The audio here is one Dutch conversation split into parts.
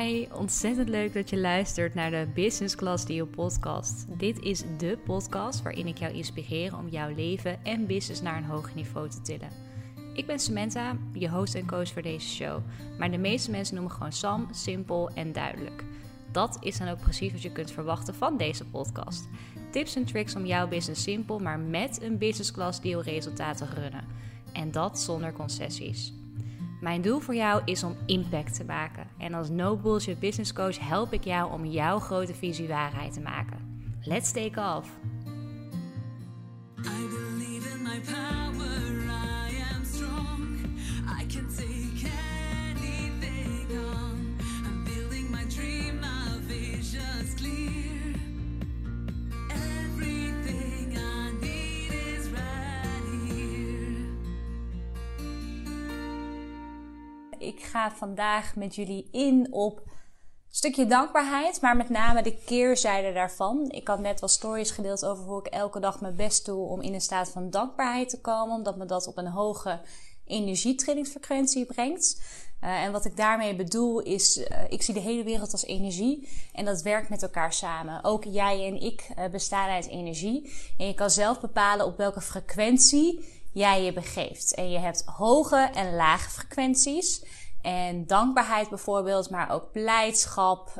Hi, ontzettend leuk dat je luistert naar de Business Class Deal podcast. Dit is de podcast waarin ik jou inspireer om jouw leven en business naar een hoger niveau te tillen. Ik ben Samantha, je host en coach voor deze show. Maar de meeste mensen noemen me gewoon Sam, simpel en duidelijk. Dat is dan ook precies wat je kunt verwachten van deze podcast. Tips en tricks om jouw business simpel, maar met een Business Class Deal resultaat te runnen. En dat zonder concessies. Mijn doel voor jou is om impact te maken. En als No Bullshit Business Coach help ik jou om jouw grote visie waarheid te maken. Let's take off! I believe in my power, I am strong. I can take anything on. I'm building my dream, my vision's clear. Everything I need is right here. Ik ga vandaag met jullie in op een stukje dankbaarheid, maar met name de keerzijde daarvan. Ik had net wat stories gedeeld over hoe ik elke dag mijn best doe om in een staat van dankbaarheid te komen, omdat me dat op een hoge energietrillingsfrequentie brengt. En wat ik daarmee bedoel is, ik zie de hele wereld als energie en dat werkt met elkaar samen. Ook jij en ik bestaan uit energie en je kan zelf bepalen op welke frequentie jij je begeeft. En je hebt hoge en lage frequenties. En dankbaarheid bijvoorbeeld, maar ook blijdschap,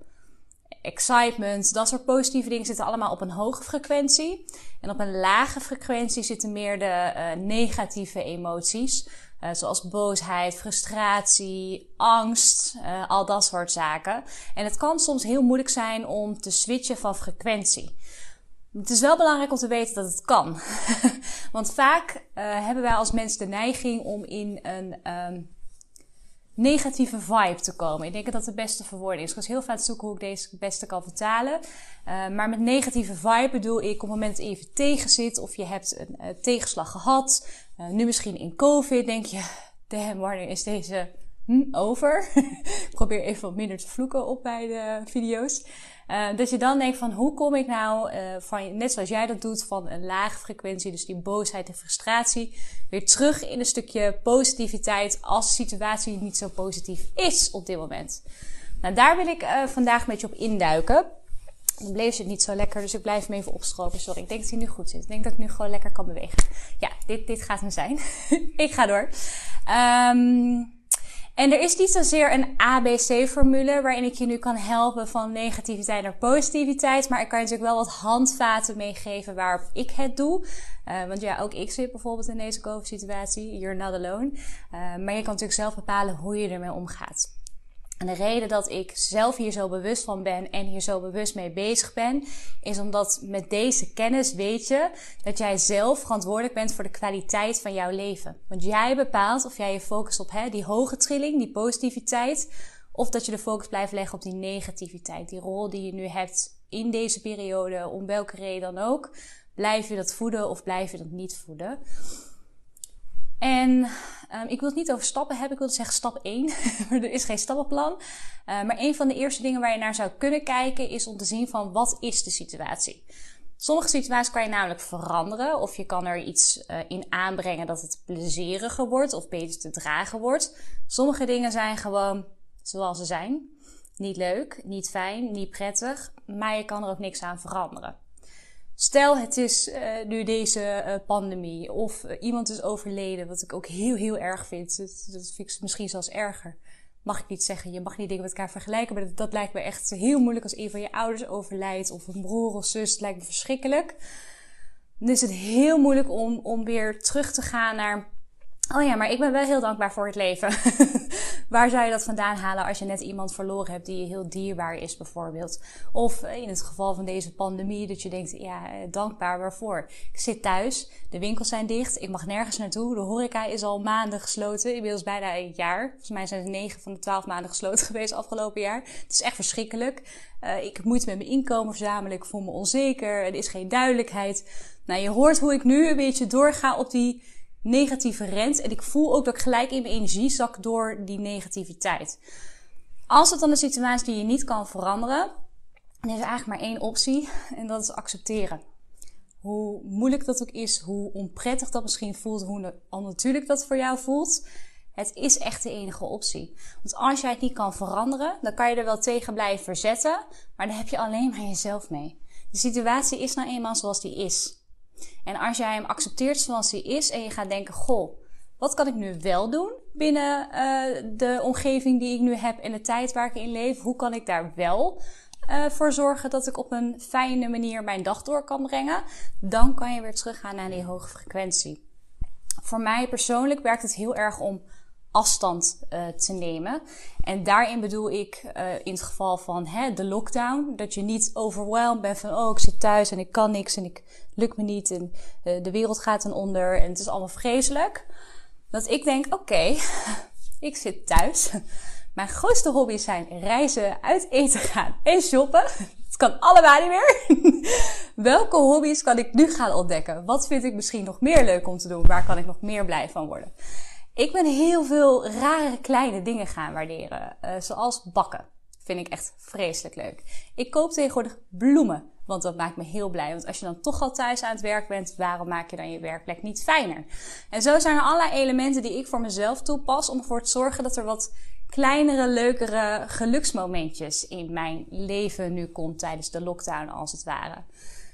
excitement, dat soort positieve dingen zitten allemaal op een hoge frequentie. En op een lage frequentie zitten meer de negatieve emoties. Zoals boosheid, frustratie, angst, al dat soort zaken. En het kan soms heel moeilijk zijn om te switchen van frequentie. Het is wel belangrijk om te weten dat het kan. Want vaak hebben wij als mens de neiging om in een negatieve vibe te komen. Ik denk dat dat de beste verwoording is. Ik was heel vaak zoeken hoe ik deze het beste kan vertalen. Maar met negatieve vibe bedoel ik op het moment dat je even tegen zit of je hebt een tegenslag gehad. Nu misschien in COVID denk je, damn, wanneer is deze over? Ik probeer even wat minder te vloeken op bij de video's. Dat je dan denkt van hoe kom ik nou, net zoals jij dat doet, van een lage frequentie, dus die boosheid en frustratie, weer terug in een stukje positiviteit als de situatie niet zo positief is op dit moment. Nou, daar wil ik vandaag een beetje op induiken. Dan bleef het niet zo lekker, dus ik blijf hem even opstropen. Sorry, ik denk dat hij nu goed zit. Ik denk dat ik nu gewoon lekker kan bewegen. Ja, dit gaat hem zijn. Ik ga door. En er is niet zozeer een ABC-formule waarin ik je nu kan helpen van negativiteit naar positiviteit. Maar ik kan je natuurlijk wel wat handvaten meegeven waarop ik het doe. Want ja, ook ik zit bijvoorbeeld in deze COVID-situatie. You're not alone. Maar je kan natuurlijk zelf bepalen hoe je ermee omgaat. En de reden dat ik zelf hier zo bewust van ben en hier zo bewust mee bezig ben, is omdat met deze kennis weet je dat jij zelf verantwoordelijk bent voor de kwaliteit van jouw leven. Want jij bepaalt of jij je focust op die hoge trilling, die positiviteit, of dat je de focus blijft leggen op die negativiteit. Die rol die je nu hebt in deze periode, om welke reden dan ook. Blijf je dat voeden of blijf je dat niet voeden? En ik wil het niet over stappen hebben, ik wil zeggen stap 1. Er is geen stappenplan. Maar een van de eerste dingen waar je naar zou kunnen kijken is om te zien van wat is de situatie. Sommige situaties kan je namelijk veranderen of je kan er iets in aanbrengen dat het plezieriger wordt of beter te dragen wordt. Sommige dingen zijn gewoon zoals ze zijn. Niet leuk, niet fijn, niet prettig, maar je kan er ook niks aan veranderen. Stel, het is nu deze pandemie of iemand is overleden, wat ik ook heel erg vind. Dat vind ik misschien zelfs erger. Mag ik niet zeggen, je mag niet dingen met elkaar vergelijken, maar dat lijkt me echt heel moeilijk als een van je ouders overlijdt of een broer of zus. Het lijkt me verschrikkelijk. Dan is het heel moeilijk om weer terug te gaan naar, oh ja, maar ik ben wel heel dankbaar voor het leven. Waar zou je dat vandaan halen als je net iemand verloren hebt die je heel dierbaar is bijvoorbeeld? Of in het geval van deze pandemie dat je denkt, ja, dankbaar waarvoor? Ik zit thuis, de winkels zijn dicht, ik mag nergens naartoe. De horeca is al maanden gesloten, inmiddels bijna een jaar. Volgens mij zijn er 9 van de 12 maanden gesloten geweest afgelopen jaar. Het is echt verschrikkelijk. Ik heb moeite met mijn inkomen verzamelen, ik voel me onzeker, er is geen duidelijkheid. Nou, je hoort hoe ik nu een beetje doorga op die negatieve rent. En ik voel ook dat ik gelijk in mijn energie zak door die negativiteit. Als het dan een situatie die je niet kan veranderen, dan is er eigenlijk maar één optie. En dat is accepteren. Hoe moeilijk dat ook is, hoe onprettig dat misschien voelt, hoe onnatuurlijk dat voor jou voelt. Het is echt de enige optie. Want als jij het niet kan veranderen, dan kan je er wel tegen blijven verzetten. Maar dan heb je alleen maar jezelf mee. De situatie is nou eenmaal zoals die is. En als jij hem accepteert zoals die is en je gaat denken, goh, wat kan ik nu wel doen binnen de omgeving die ik nu heb en de tijd waar ik in leef? Hoe kan ik daar wel voor zorgen dat ik op een fijne manier mijn dag door kan brengen? Dan kan je weer teruggaan naar die hoge frequentie. Voor mij persoonlijk werkt het heel erg om afstand te nemen. En daarin bedoel ik in het geval van de lockdown, dat je niet overwhelmed bent van ik zit thuis en ik kan niks en ik lukt me niet en de wereld gaat ten onder en het is allemaal vreselijk. Dat ik denk, oké, ik zit thuis. Mijn grootste hobby's zijn reizen, uit eten gaan en shoppen. Het kan allebei niet meer. Welke hobby's kan ik nu gaan ontdekken? Wat vind ik misschien nog meer leuk om te doen? Waar kan ik nog meer blij van worden? Ik ben heel veel rare kleine dingen gaan waarderen. Zoals bakken. Vind ik echt vreselijk leuk. Ik koop tegenwoordig bloemen. Want dat maakt me heel blij. Want als je dan toch al thuis aan het werk bent, waarom maak je dan je werkplek niet fijner? En zo zijn er allerlei elementen die ik voor mezelf toepas om ervoor te zorgen dat er wat kleinere, leukere geluksmomentjes in mijn leven nu komt tijdens de lockdown als het ware.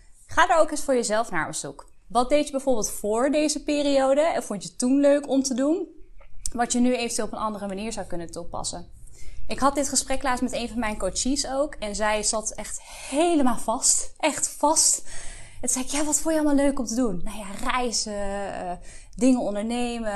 Ga daar ook eens voor jezelf naar op zoek. Wat deed je bijvoorbeeld voor deze periode en vond je toen leuk om te doen? Wat je nu eventueel op een andere manier zou kunnen toepassen. Ik had dit gesprek laatst met een van mijn coaches ook. En zij zat echt helemaal vast. Echt vast. En toen zei ik, ja, wat vond je allemaal leuk om te doen? Nou ja, reizen, dingen ondernemen,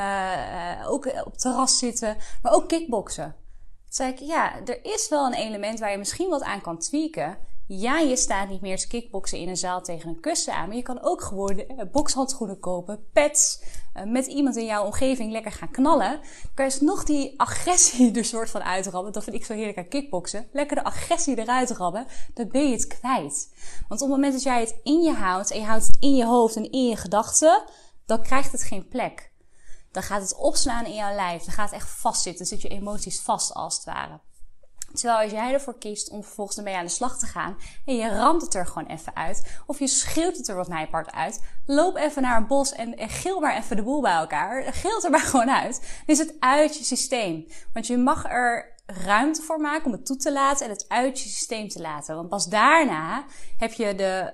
ook op het terras zitten, maar ook kickboksen. Toen zei ik, ja, er is wel een element waar je misschien wat aan kan tweaken. Ja, je staat niet meer te kickboksen in een zaal tegen een kussen aan. Maar je kan ook gewoon bokshandschoenen kopen, pads, met iemand in jouw omgeving lekker gaan knallen. Dan kan je dus nog die agressie er soort van uitrabben. Dat vind ik zo heerlijk aan kickboksen. Lekker de agressie eruit rabben, dan ben je het kwijt. Want op het moment dat jij het in je houdt en je houdt het in je hoofd en in je gedachten, dan krijgt het geen plek. Dan gaat het opslaan in jouw lijf. Dan gaat het echt vastzitten. Dan zit je emoties vast als het ware. Terwijl als jij ervoor kiest om vervolgens ermee aan de slag te gaan en je ramt het er gewoon even uit, of je schreeuwt het er wat mij part uit, loop even naar een bos en gil maar even de boel bij elkaar. Gil het er maar gewoon uit. Dan is het uit je systeem. Want je mag er ruimte voor maken om het toe te laten en het uit je systeem te laten. Want pas daarna heb je de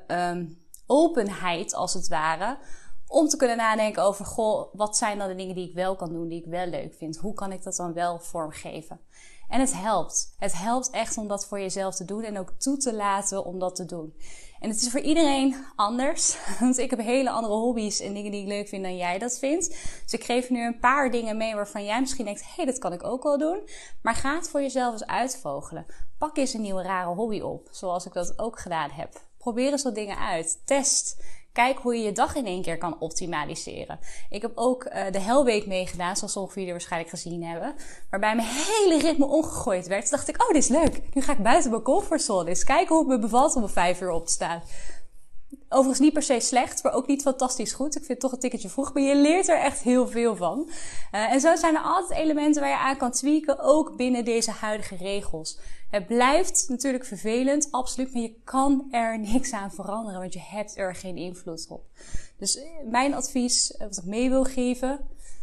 openheid, als het ware, om te kunnen nadenken over, goh, wat zijn dan de dingen die ik wel kan doen, die ik wel leuk vind? Hoe kan ik dat dan wel vormgeven? En het helpt. Het helpt echt om dat voor jezelf te doen en ook toe te laten om dat te doen. En het is voor iedereen anders. Want ik heb hele andere hobby's en dingen die ik leuk vind dan jij dat vindt. Dus ik geef nu een paar dingen mee waarvan jij misschien denkt, hé, dat kan ik ook wel doen. Maar ga het voor jezelf eens uitvogelen. Pak eens een nieuwe rare hobby op, zoals ik dat ook gedaan heb. Probeer eens wat dingen uit. Test. Kijk hoe je je dag in één keer kan optimaliseren. Ik heb ook de Hellweek meegedaan, zoals sommige jullie waarschijnlijk gezien hebben. Waarbij mijn hele ritme omgegooid werd. Toen dacht ik, oh, dit is leuk. Nu ga ik buiten mijn comfortzone eens kijken hoe het me bevalt om om 5 uur op te staan. Overigens niet per se slecht, maar ook niet fantastisch goed. Ik vind het toch een tikketje vroeg, maar je leert er echt heel veel van. En zo zijn er altijd elementen waar je aan kan tweaken, ook binnen deze huidige regels. Het blijft natuurlijk vervelend, absoluut, maar je kan er niks aan veranderen, want je hebt er geen invloed op. Dus mijn advies, wat ik mee wil geven,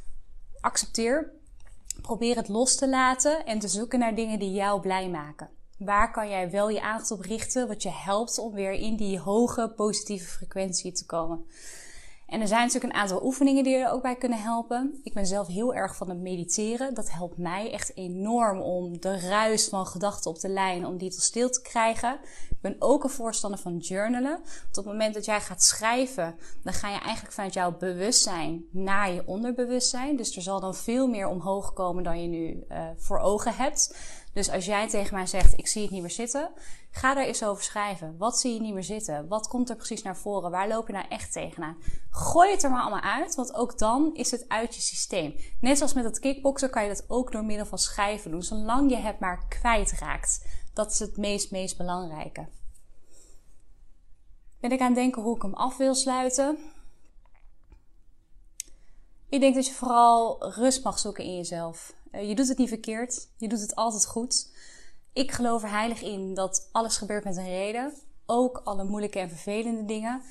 accepteer, probeer het los te laten en te zoeken naar dingen die jou blij maken. Waar kan jij wel je aandacht op richten, wat je helpt om weer in die hoge positieve frequentie te komen? En er zijn natuurlijk een aantal oefeningen die er ook bij kunnen helpen. Ik ben zelf heel erg van het mediteren. Dat helpt mij echt enorm om de ruis van gedachten op de lijn, om die tot stil te krijgen. Ik ben ook een voorstander van journalen. Want op het moment dat jij gaat schrijven, dan ga je eigenlijk vanuit jouw bewustzijn naar je onderbewustzijn. Dus er zal dan veel meer omhoog komen dan je nu voor ogen hebt. Dus als jij tegen mij zegt, ik zie het niet meer zitten, ga daar eens over schrijven. Wat zie je niet meer zitten? Wat komt er precies naar voren? Waar loop je nou echt tegenaan? Gooi het er maar allemaal uit, want ook dan is het uit je systeem. Net zoals met dat kickboksen kan je dat ook door middel van schrijven doen, zolang je het maar kwijtraakt. Dat is het meest belangrijke. Ben ik aan het denken hoe ik hem af wil sluiten? Ik denk dat je vooral rust mag zoeken in jezelf. Je doet het niet verkeerd. Je doet het altijd goed. Ik geloof er heilig in dat alles gebeurt met een reden. Ook alle moeilijke en vervelende dingen.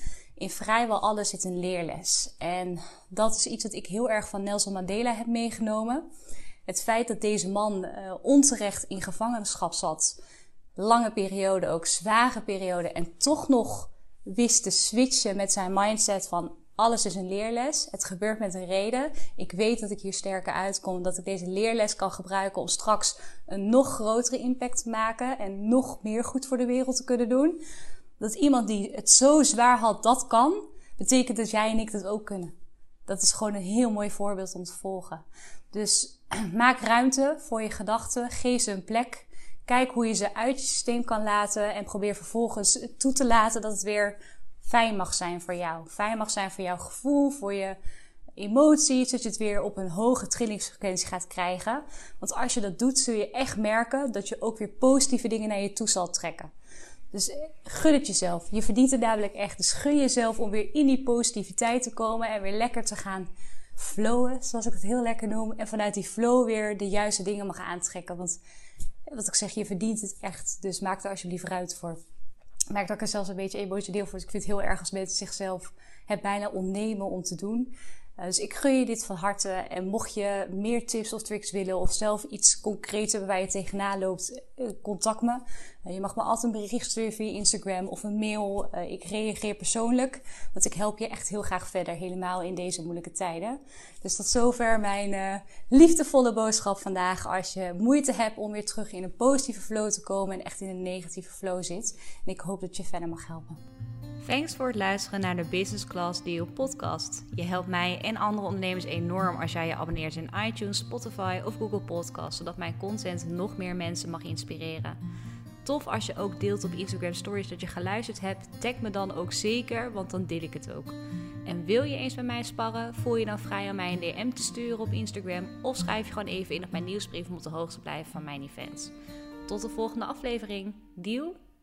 in vrijwel alles zit een leerles. En dat is iets wat ik heel erg van Nelson Mandela heb meegenomen. Het feit dat deze man onterecht in gevangenschap zat, lange periode, ook zware periode, en toch nog wist te switchen met zijn mindset van alles is een leerles. Het gebeurt met een reden. Ik weet dat ik hier sterker uitkom, dat ik deze leerles kan gebruiken om straks een nog grotere impact te maken en nog meer goed voor de wereld te kunnen doen. Dat iemand die het zo zwaar had dat kan, betekent dat jij en ik dat ook kunnen. Dat is gewoon een heel mooi voorbeeld om te volgen. Dus maak ruimte voor je gedachten, geef ze een plek. Kijk hoe je ze uit je systeem kan laten en probeer vervolgens toe te laten dat het weer fijn mag zijn voor jou. Fijn mag zijn voor jouw gevoel, voor je emoties, dat je het weer op een hoge trillingsfrequentie gaat krijgen. Want als je dat doet, zul je echt merken dat je ook weer positieve dingen naar je toe zal trekken. Dus gun het jezelf. Je verdient het namelijk echt. Dus gun jezelf om weer in die positiviteit te komen en weer lekker te gaan flowen, zoals ik het heel lekker noem. En vanuit die flow weer de juiste dingen mag aantrekken. Want wat ik zeg, je verdient het echt. Dus maak er alsjeblieft ruimte voor. Ik merk dat ik er zelfs een beetje emotioneel voor. Dus ik vind het heel erg als mensen zichzelf het bijna ontnemen om te doen. Dus ik gun je dit van harte. En mocht je meer tips of tricks willen of zelf iets concreets hebben waar je tegenaan loopt, contact me. Je mag me altijd een bericht sturen via Instagram of een mail. Ik reageer persoonlijk, want ik help je echt heel graag verder, helemaal in deze moeilijke tijden. Dus tot zover mijn liefdevolle boodschap vandaag. Als je moeite hebt om weer terug in een positieve flow te komen en echt in een negatieve flow zit. En ik hoop dat je verder mag helpen. Thanks voor het luisteren naar de Business Class Deal podcast. Je helpt mij en andere ondernemers enorm als jij je abonneert in iTunes, Spotify of Google Podcasts, zodat mijn content nog meer mensen mag inspireren. Tof als je ook deelt op Instagram Stories dat je geluisterd hebt. Tag me dan ook zeker, want dan deel ik het ook. En wil je eens met mij sparren? Voel je dan vrij om mij een DM te sturen op Instagram of schrijf je gewoon even in op mijn nieuwsbrief om op de hoogte te blijven van mijn events. Tot de volgende aflevering. Deal?